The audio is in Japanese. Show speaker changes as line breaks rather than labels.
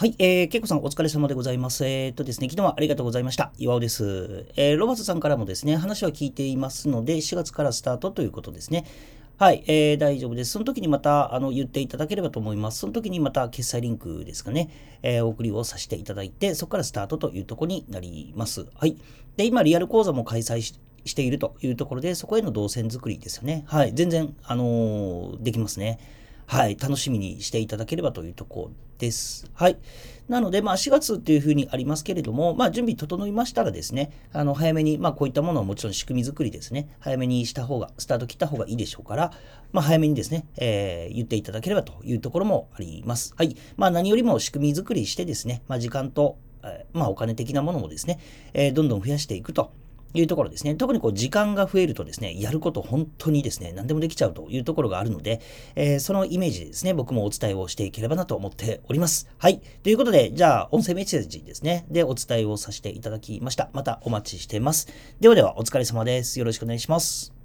はい、けいこさんお疲れ様でございます。ですね、昨日はありがとうございました。岩尾です。ロバートさんからもですね、話は聞いていますので、4月からスタートということですね。はい、大丈夫です。その時にまた言っていただければと思います。その時にまた決済リンクですかね、お送りをさせていただいて、そこからスタートというところになります。はい。で、今、リアル講座も開催しているというところで、そこへの動線作りですよね。はい、全然、できますね。はい、楽しみにしていただければというところです。はい。なので、4月っていうふうにありますけれども、準備整いましたらですね、早めに、こういったものはもちろん仕組み作りですね、早めにした方が、スタート切った方がいいでしょうから、早めにですね、言っていただければというところもあります。はい。何よりも仕組み作りしてですね、時間と、お金的なものもですね、どんどん増やしていくというところですね。特に時間が増えるとですね、やること本当にですね、何でもできちゃうというところがあるので、そのイメージでですね、僕もお伝えをしていければなと思っております。はい。ということで、じゃあ、音声メッセージですね、でお伝えをさせていただきました。またお待ちしています。ではでは、お疲れ様です。よろしくお願いします。